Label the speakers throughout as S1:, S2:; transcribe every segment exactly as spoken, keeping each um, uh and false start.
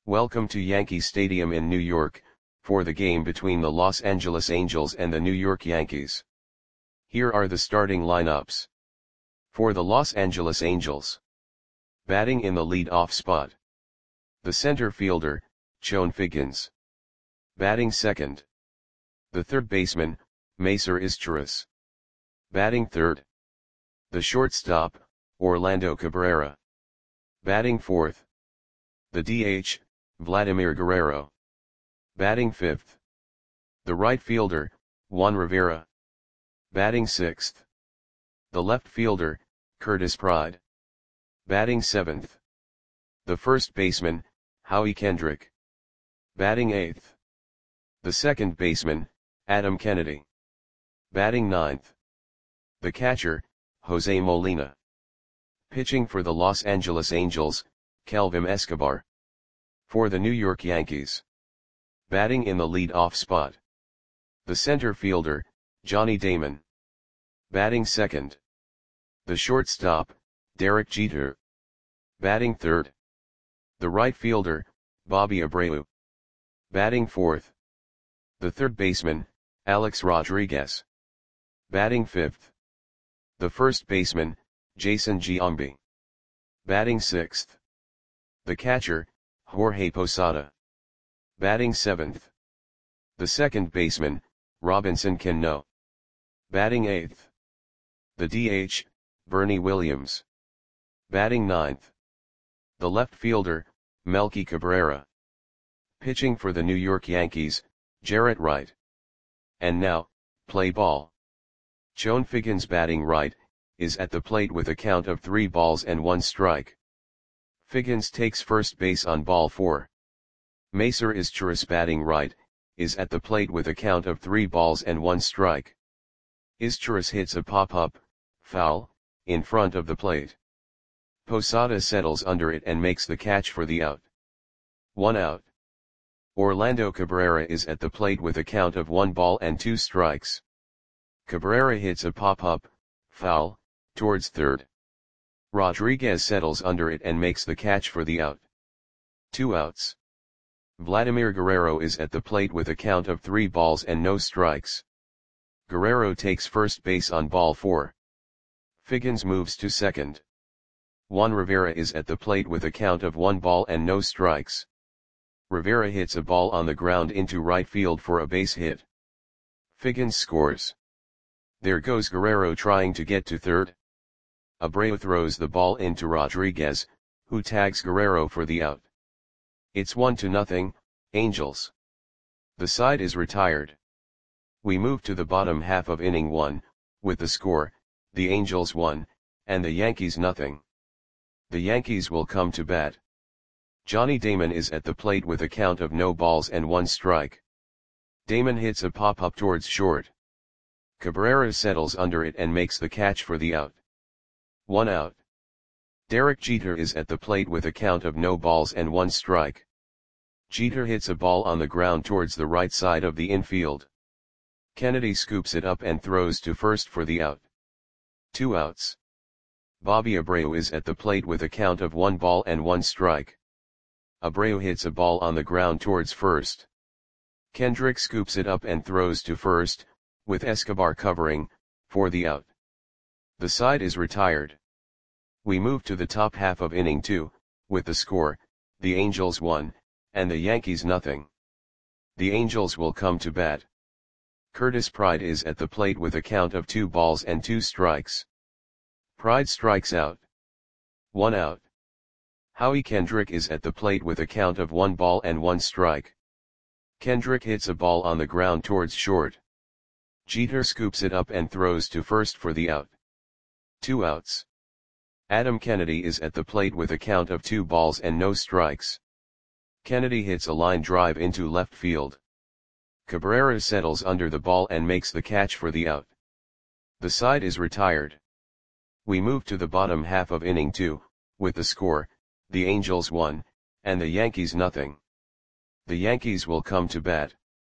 S1: Welcome to Yankee Stadium in New York, for the game between the Los Angeles Angels and the New York Yankees. Here are the starting lineups. For the Los Angeles Angels. Batting in the lead-off spot. The center fielder, Chone Figgins. Batting second. The third baseman, Macer Izturis. Batting third. The shortstop, Orlando Cabrera. Batting fourth. The D H, Vladimir Guerrero. Batting fifth. The right fielder, Juan Rivera. Batting sixth. The left fielder, Curtis Pride. Batting seventh. The first baseman, Howie Kendrick. Batting eighth. The second baseman, Adam Kennedy. Batting ninth. The catcher, Jose Molina. Pitching for the Los Angeles Angels, Kelvin Escobar. For the New York Yankees. Batting in the lead-off spot. The center fielder, Johnny Damon. Batting second. The shortstop, Derek Jeter. Batting third. The right fielder, Bobby Abreu. Batting fourth. The third baseman, Alex Rodriguez. Batting fifth. The first baseman, Jason Giambi. Batting sixth. The catcher, Jorge Posada. Batting seventh. The second baseman, Robinson Cano. Batting eighth. The D H, Bernie Williams. Batting ninth. The left fielder, Melky Cabrera. Pitching for the New York Yankees, Jarrett Wright. And now, play ball. Chone Figgins batting right, is at the plate with a count of three balls and one strike. Figgins takes first base on ball four. Macer Izturis batting right, is at the plate with a count of three balls and one strike. Izturis hits a pop-up, foul, in front of the plate. Posada settles under it and makes the catch for the out. One out. Orlando Cabrera is at the plate with a count of one ball and two strikes. Cabrera hits a pop-up, foul, towards third. Rodriguez settles under it and makes the catch for the out. Two outs. Vladimir Guerrero is at the plate with a count of three balls and no strikes. Guerrero takes first base on ball four. Figgins moves to second. Juan Rivera is at the plate with a count of one ball and no strikes. Rivera hits a ball on the ground into right field for a base hit. Figgins scores. There goes Guerrero trying to get to third. Abreu throws the ball into Rodriguez, who tags Guerrero for the out. It's one to nothing, Angels. The side is retired. We move to the bottom half of inning one, with the score, the Angels one, and the Yankees nothing. The Yankees will come to bat. Johnny Damon is at the plate with a count of no balls and one strike. Damon hits a pop-up towards short. Cabrera settles under it and makes the catch for the out. One out. Derek Jeter is at the plate with a count of no balls and one strike. Jeter hits a ball on the ground towards the right side of the infield. Kennedy scoops it up and throws to first for the out. Two outs. Bobby Abreu is at the plate with a count of one ball and one strike. Abreu hits a ball on the ground towards first. Kendrick scoops it up and throws to first, with Escobar covering, for the out. The side is retired. We move to the top half of inning two, with the score, the Angels one, and the Yankees nothing. The Angels will come to bat. Curtis Pride is at the plate with a count of two balls and two strikes. Pride strikes out. One out. Howie Kendrick is at the plate with a count of one ball and one strike. Kendrick hits a ball on the ground towards short. Jeter scoops it up and throws to first for the out. Two outs. Adam Kennedy is at the plate with a count of two balls and no strikes. Kennedy hits a line drive into left field. Cabrera settles under the ball and makes the catch for the out. The side is retired. We move to the bottom half of inning two, with the score, the Angels one, and the Yankees nothing. The Yankees will come to bat.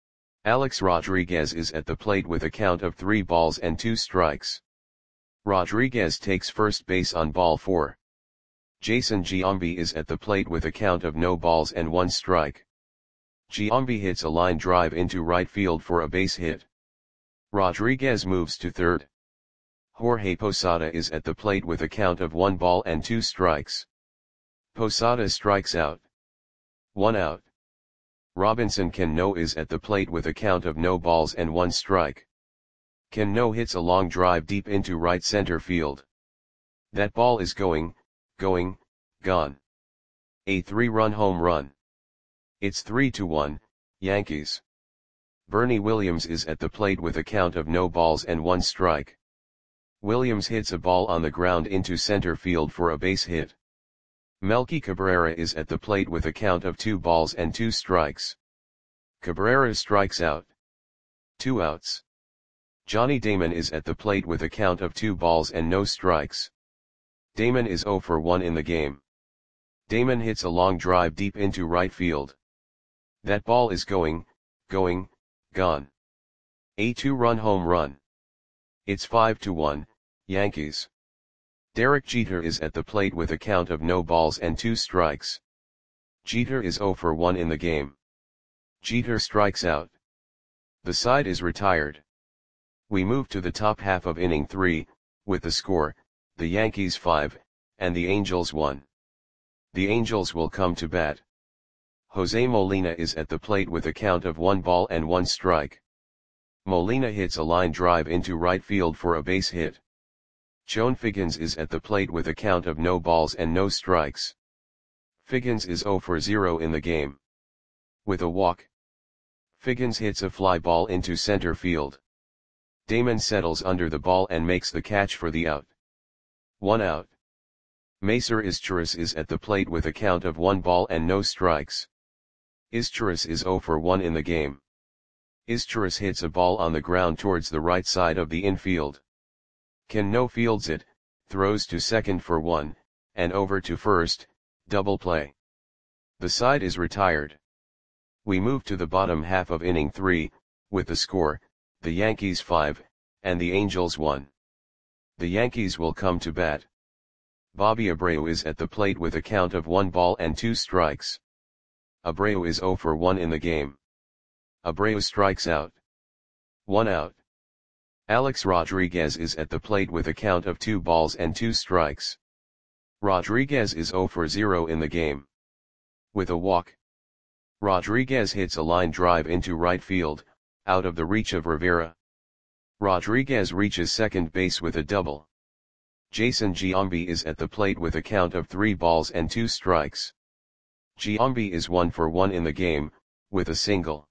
S1: Alex Rodriguez is at the plate with a count of three balls and two strikes. Rodriguez takes first base on ball four. Jason Giambi is at the plate with a count of no balls and one strike. Giambi hits a line drive into right field for a base hit. Rodriguez moves to third. Jorge Posada is at the plate with a count of one ball and two strikes. Posada strikes out. One out. Robinson Cano is at the plate with a count of no balls and one strike. Cano hits a long drive deep into right center field. That ball is going, going, gone. A three-run home run. It's three to one, Yankees. Bernie Williams is at the plate with a count of no balls and one strike. Williams hits a ball on the ground into center field for a base hit. Melky Cabrera is at the plate with a count of two balls and two strikes. Cabrera strikes out. Two outs. Johnny Damon is at the plate with a count of two balls and no strikes. Damon is zero for one in the game. Damon hits a long drive deep into right field. That ball is going, going, gone. A two-run home run. It's five to one, Yankees. Derek Jeter is at the plate with a count of no balls and two strikes. Jeter is zero for one in the game. Jeter strikes out. The side is retired. We move to the top half of inning three, with the score, the Yankees five, and the Angels one. The Angels will come to bat. Jose Molina is at the plate with a count of one ball and one strike. Molina hits a line drive into right field for a base hit. Chone Figgins is at the plate with a count of no balls and no strikes. Figgins is zero for zero in the game. With a walk. Figgins hits a fly ball into center field. Damon settles under the ball and makes the catch for the out. One out. Macer Izturis is at the plate with a count of one ball and no strikes. Izturis is zero for one in the game. Izturis hits a ball on the ground towards the right side of the infield. Cano fields it, throws to second for one, and over to first, double play. The side is retired. We move to the bottom half of inning three, with the score, the Yankees five, and the Angels one. The Yankees will come to bat. Bobby Abreu is at the plate with a count of one ball and two strikes. Abreu is zero for one in the game. Abreu strikes out. One out. Alex Rodriguez is at the plate with a count of two balls and two strikes. Rodriguez is zero for zero in the game. With a walk. Rodriguez hits a line drive into right field, out of the reach of Rivera. Rodriguez reaches second base with a double. Jason Giambi is at the plate with a count of three balls and two strikes. Giambi is one for one in the game, with a single.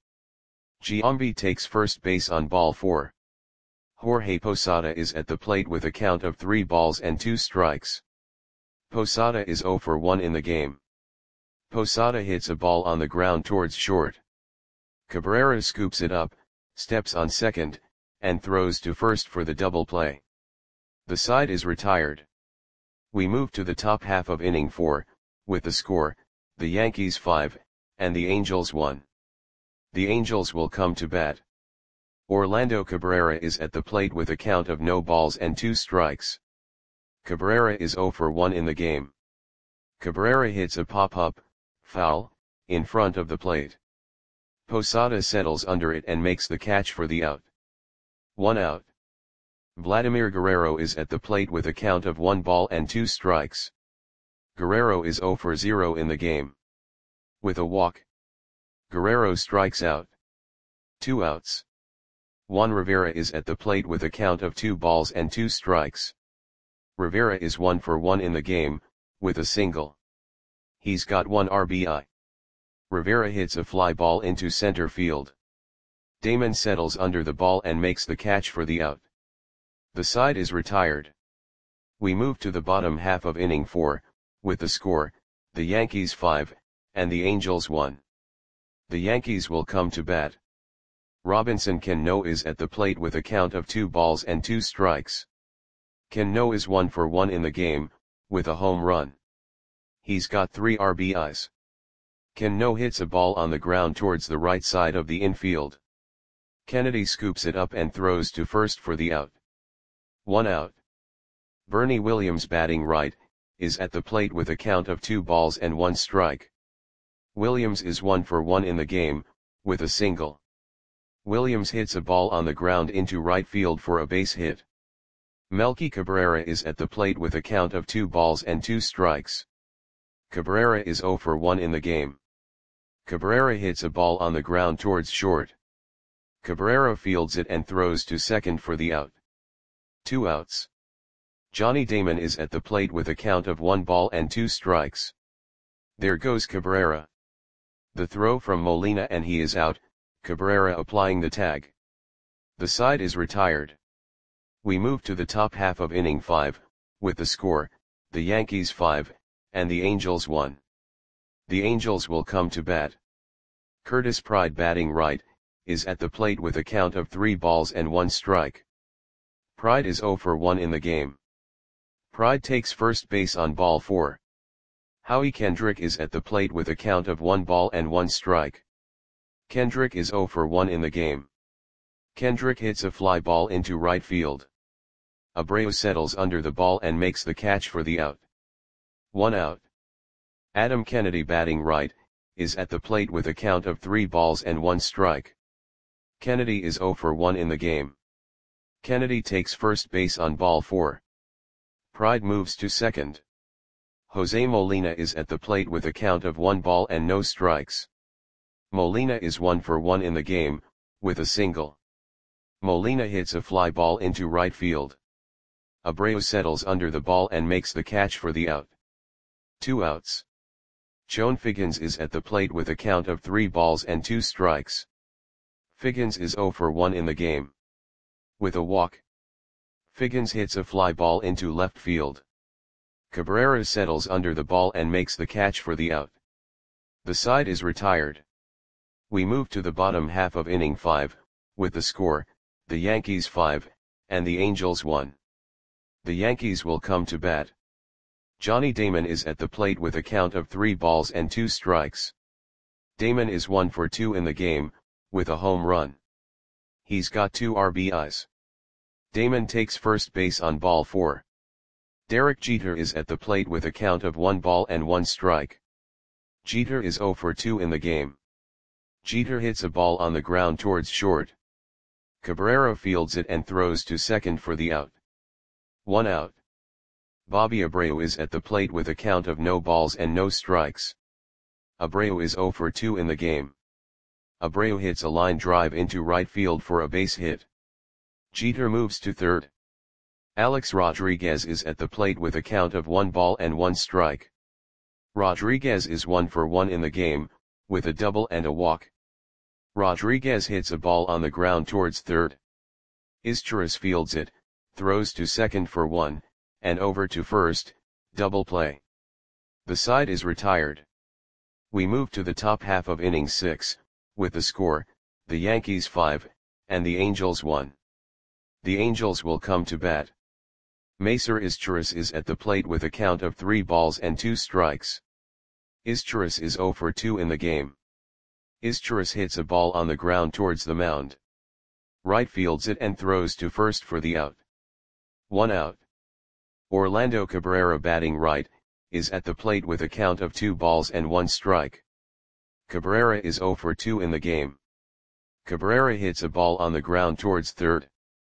S1: Giambi takes first base on ball four. Jorge Posada is at the plate with a count of three balls and two strikes. Posada is zero for one in the game. Posada hits a ball on the ground towards short. Cabrera scoops it up, steps on second, and throws to first for the double play. The side is retired. We move to the top half of inning four, with the score, the Yankees five, and the Angels one. The Angels will come to bat. Orlando Cabrera is at the plate with a count of no balls and two strikes. Cabrera is zero for one in the game. Cabrera hits a pop-up, foul, in front of the plate. Posada settles under it and makes the catch for the out. One out. Vladimir Guerrero is at the plate with a count of one ball and two strikes. Guerrero is zero for zero in the game. With a walk. Guerrero strikes out. Two outs. Juan Rivera is at the plate with a count of two balls and two strikes. Rivera is one for one in the game, with a single. He's got one R B I. Rivera hits a fly ball into center field. Damon settles under the ball and makes the catch for the out. The side is retired. We move to the bottom half of inning four, with the score, the Yankees five, and the Angels one. The Yankees will come to bat. Robinson Cano is at the plate with a count of two balls and two strikes. Cano is one for one in the game, with a home run. He's got three R B Is. Cano hits a ball on the ground towards the right side of the infield. Kennedy scoops it up and throws to first for the out. One out. Bernie Williams batting right, is at the plate with a count of two balls and one strike. Williams is one for one in the game, with a single. Williams hits a ball on the ground into right field for a base hit. Melky Cabrera is at the plate with a count of two balls and two strikes. Cabrera is zero for one in the game. Cabrera hits a ball on the ground towards short. Cabrera fields it and throws to second for the out. Two outs. Johnny Damon is at the plate with a count of one ball and two strikes. There goes Cabrera. The throw from Molina and he is out, Cabrera applying the tag. The side is retired. We move to the top half of inning five, with the score, the Yankees five, and the Angels one. The Angels will come to bat. Curtis Pride batting right, is at the plate with a count of three balls and one strike. Pride is zero for one in the game. Pride takes first base on ball four. Howie Kendrick is at the plate with a count of one ball and one strike. Kendrick is zero for one in the game. Kendrick hits a fly ball into right field. Abreu settles under the ball and makes the catch for the out. One out. Adam Kennedy batting right, is at the plate with a count of three balls and one strike. Kennedy is zero for one in the game. Kennedy takes first base on ball four. Pride moves to second. Jose Molina is at the plate with a count of one ball and no strikes. Molina is one for one in the game, with a single. Molina hits a fly ball into right field. Abreu settles under the ball and makes the catch for the out. Two outs. Joan Figgins is at the plate with a count of three balls and two strikes. Figgins is zero for one in the game. With a walk. Figgins hits a fly ball into left field. Cabrera settles under the ball and makes the catch for the out. The side is retired. We move to the bottom half of inning five, with the score, the Yankees five, and the Angels one. The Yankees will come to bat. Johnny Damon is at the plate with a count of three balls and two strikes. Damon is one for two in the game, with a home run. He's got two R B Is. Damon takes first base on ball four. Derek Jeter is at the plate with a count of one ball and one strike. Jeter is zero for two in the game. Jeter hits a ball on the ground towards short. Cabrera fields it and throws to second for the out. One out. Bobby Abreu is at the plate with a count of no balls and no strikes. Abreu is zero for two in the game. Abreu hits a line drive into right field for a base hit. Jeter moves to third. Alex Rodriguez is at the plate with a count of one ball and one strike. Rodriguez is one for one in the game, with a double and a walk. Rodriguez hits a ball on the ground towards third. Izturis fields it, throws to second for one, and over to first, double play. The side is retired. We move to the top half of inning six, with the score, the Yankees five, and the Angels one. The Angels will come to bat. Macer Izturis is at the plate with a count of three balls and two strikes. Izturis is zero for two in the game. Izturis hits a ball on the ground towards the mound. Right fields it and throws to first for the out. One out. Orlando Cabrera batting right, is at the plate with a count of two balls and one strike. Cabrera is zero for two in the game. Cabrera hits a ball on the ground towards third.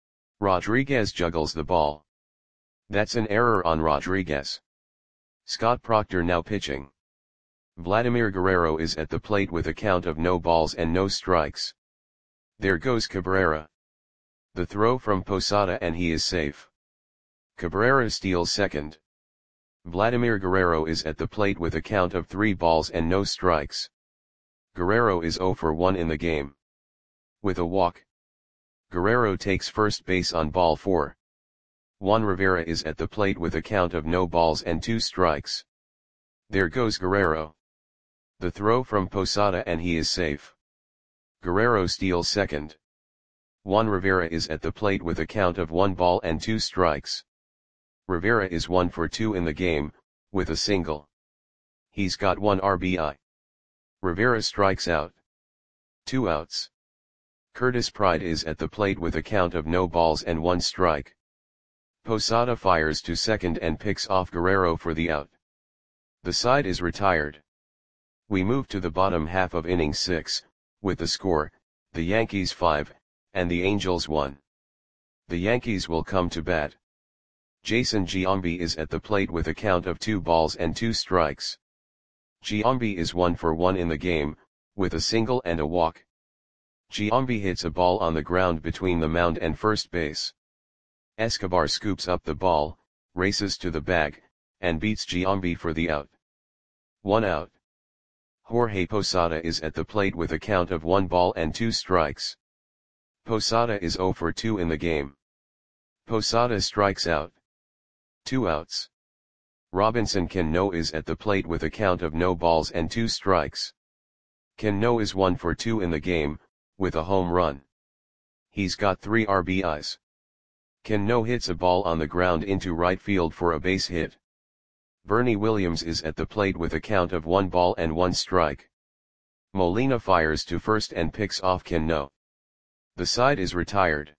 S1: Rodriguez juggles the ball. That's an error on Rodriguez. Scott Proctor now pitching. Vladimir Guerrero is at the plate with a count of no balls and no strikes. There goes Cabrera. The throw from Posada and he is safe. Cabrera steals second. Vladimir Guerrero is at the plate with a count of three balls and no strikes. Guerrero is zero for one in the game. With a walk. Guerrero takes first base on ball four. Juan Rivera is at the plate with a count of no balls and two strikes. There goes Guerrero. The throw from Posada and he is safe. Guerrero steals second. Juan Rivera is at the plate with a count of one ball and two strikes. Rivera is one for two in the game, with a single. He's got one R B I. Rivera strikes out. Two outs. Curtis Pride is at the plate with a count of no balls and one strike. Posada fires to second and picks off Guerrero for the out. The side is retired. We move to the bottom half of inning six, with the score, the Yankees five, and the Angels one. The Yankees will come to bat. Jason Giambi is at the plate with a count of two balls and two strikes. Giambi is one for one in the game, with a single and a walk. Giambi hits a ball on the ground between the mound and first base. Escobar scoops up the ball, races to the bag, and beats Giambi for the out. One out. Jorge Posada is at the plate with a count of one ball and two strikes. Posada is zero for two in the game. Posada strikes out. Two outs. Robinson Cano is at the plate with a count of no balls and two strikes. Cano is one for two in the game, with a home run. He's got three R B Is. Cano hits a ball on the ground into right field for a base hit. Bernie Williams is at the plate with a count of one ball and one strike. Molina fires to first and picks off Cano. The side is retired.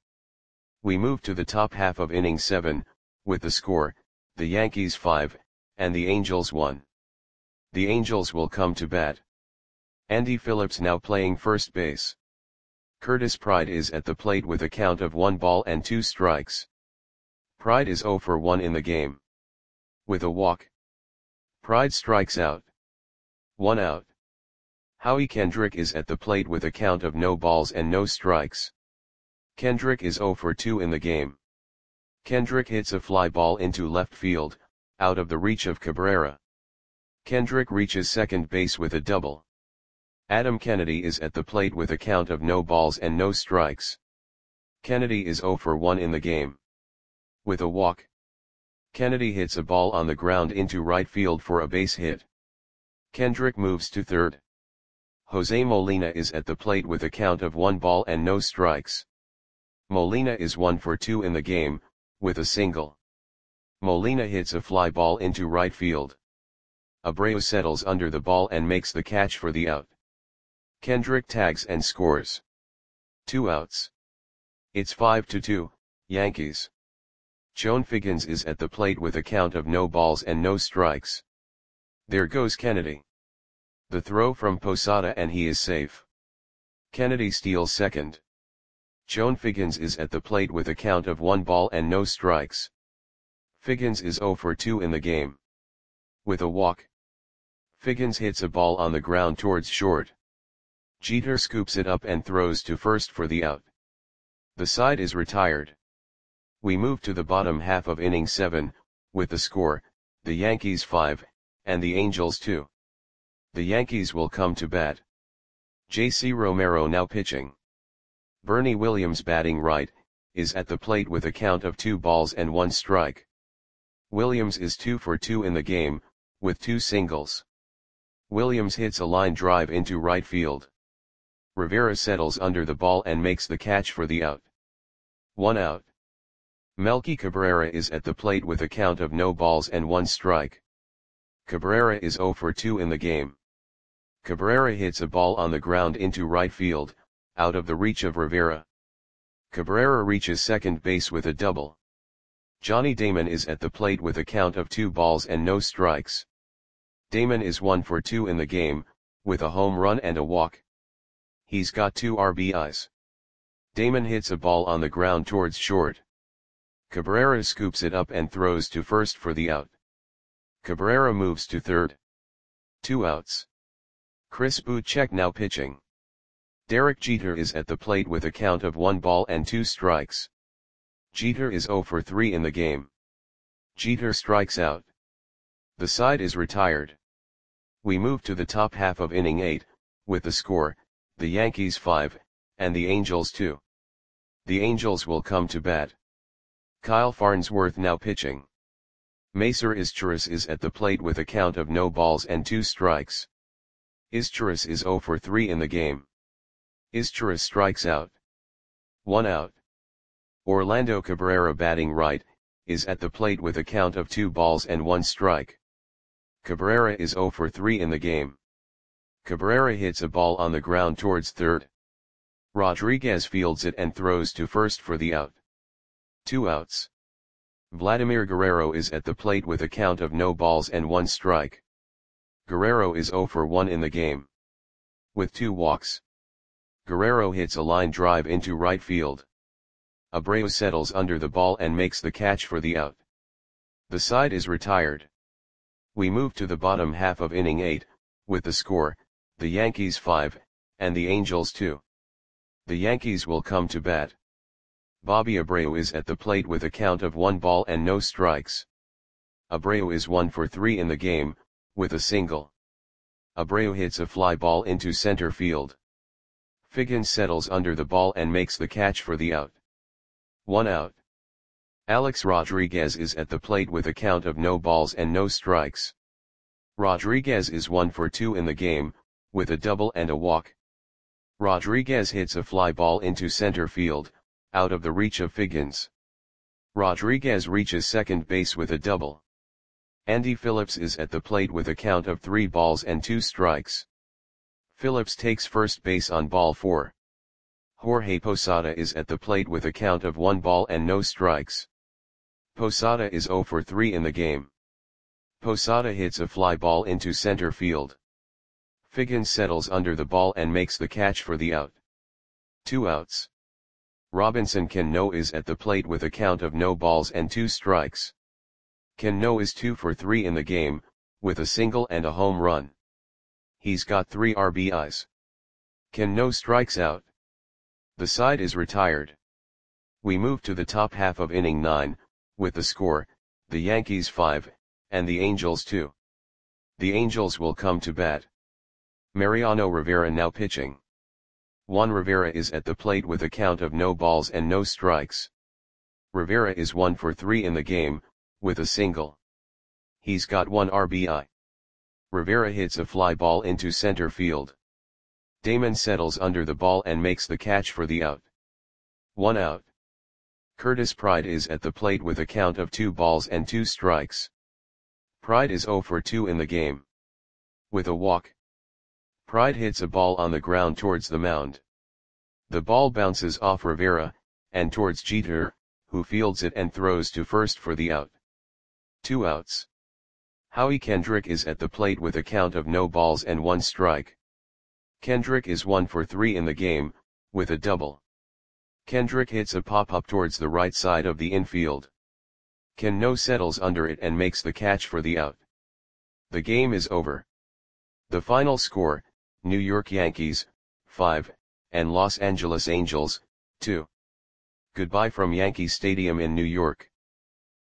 S1: We move to the top half of inning seven, with the score, the Yankees five, and the Angels one. The Angels will come to bat. Andy Phillips now playing first base. Curtis Pride is at the plate with a count of one ball and two strikes. Pride is zero for one in the game. With a walk. Pride strikes out. One out. Howie Kendrick is at the plate with a count of no balls and no strikes. Kendrick is zero for two in the game. Kendrick hits a fly ball into left field, out of the reach of Cabrera. Kendrick reaches second base with a double. Adam Kennedy is at the plate with a count of no balls and no strikes. Kennedy is zero for one in the game. With a walk. Kennedy hits a ball on the ground into right field for a base hit. Kendrick moves to third. Jose Molina is at the plate with a count of one ball and no strikes. Molina is one for two in the game, with a single. Molina hits a fly ball into right field. Abreu settles under the ball and makes the catch for the out. Kendrick tags and scores. Two outs. It's five to two, Yankees. Joan Figgins is at the plate with a count of no balls and no strikes. There goes Kennedy. The throw from Posada and he is safe. Kennedy steals second. Joan Figgins is at the plate with a count of one ball and no strikes. Figgins is zero for two in the game. With a walk. Figgins hits a ball on the ground towards short. Jeter scoops it up and throws to first for the out. The side is retired. We move to the bottom half of inning seven, with the score, the Yankees five, and the Angels two. The Yankees will come to bat. J C Romero now pitching. Bernie Williams batting right, is at the plate with a count of two balls and one strike. Williams is two for two in the game, with two singles. Williams hits a line drive into right field. Rivera settles under the ball and makes the catch for the out. One out. Melky Cabrera is at the plate with a count of no balls and one strike. Cabrera is zero for two in the game. Cabrera hits a ball on the ground into right field, out of the reach of Rivera. Cabrera reaches second base with a double. Johnny Damon is at the plate with a count of two balls and no strikes. Damon is one for two in the game, with a home run and a walk. He's got two R B Is. Damon hits a ball on the ground towards short. Cabrera scoops it up and throws to first for the out. Cabrera moves to third. Two outs. Chris Bouchek now pitching. Derek Jeter is at the plate with a count of one ball and two strikes. Jeter is zero for three in the game. Jeter strikes out. The side is retired. We move to the top half of inning eight, with the score, the Yankees five, and the Angels two. The Angels will come to bat. Kyle Farnsworth now pitching. Macer Izturis is at the plate with a count of no balls and two strikes. Izturis is zero for three in the game. Izturis strikes out. One out. Orlando Cabrera batting right, is at the plate with a count of two balls and one strike. Cabrera is zero for three in the game. Cabrera hits a ball on the ground towards third. Rodriguez fields it and throws to first for the out. Two outs. Vladimir Guerrero is at the plate with a count of no balls and one strike. Guerrero is zero for one in the game. With two walks. Guerrero hits a line drive into right field. Abreu settles under the ball and makes the catch for the out. The side is retired. We move to the bottom half of inning eight, with the score, the Yankees five, and the Angels two. The Yankees will come to bat. Bobby Abreu is at the plate with a count of one ball and no strikes. Abreu is one for three in the game, with a single. Abreu hits a fly ball into center field. Figgins settles under the ball and makes the catch for the out. One out. Alex Rodriguez is at the plate with a count of no balls and no strikes. Rodriguez is one for two in the game, with a double and a walk. Rodriguez hits a fly ball into center field, out of the reach of Figgins. Rodriguez reaches second base with a double. Andy Phillips is at the plate with a count of three balls and two strikes. Phillips takes first base on ball four. Jorge Posada is at the plate with a count of one ball and no strikes. Posada is zero for three in the game. Posada hits a fly ball into center field. Figgins settles under the ball and makes the catch for the out. Two outs. Robinson Cano is at the plate with a count of no balls and two strikes. Cano is two for three in the game, with a single and a home run. He's got three R B Is. Cano strikes out. The side is retired. We move to the top half of inning nine, with the score, the Yankees five, and the Angels two. The Angels will come to bat. Mariano Rivera now pitching. Juan Rivera is at the plate with a count of no balls and no strikes. Rivera is one for three in the game, with a single. He's got one R B I. Rivera hits a fly ball into center field. Damon settles under the ball and makes the catch for the out. One out. Curtis Pride is at the plate with a count of two balls and two strikes. Pride is zero for two in the game. With a walk. Pride hits a ball on the ground towards the mound. The ball bounces off Rivera, and towards Jeter, who fields it and throws to first for the out. Two outs. Howie Kendrick is at the plate with a count of no balls and one strike. Kendrick is one for three in the game, with a double. Kendrick hits a pop-up towards the right side of the infield. Cano settles under it and makes the catch for the out. The game is over. The final score, New York Yankees, five, and Los Angeles Angels, two. Goodbye from Yankee Stadium in New York.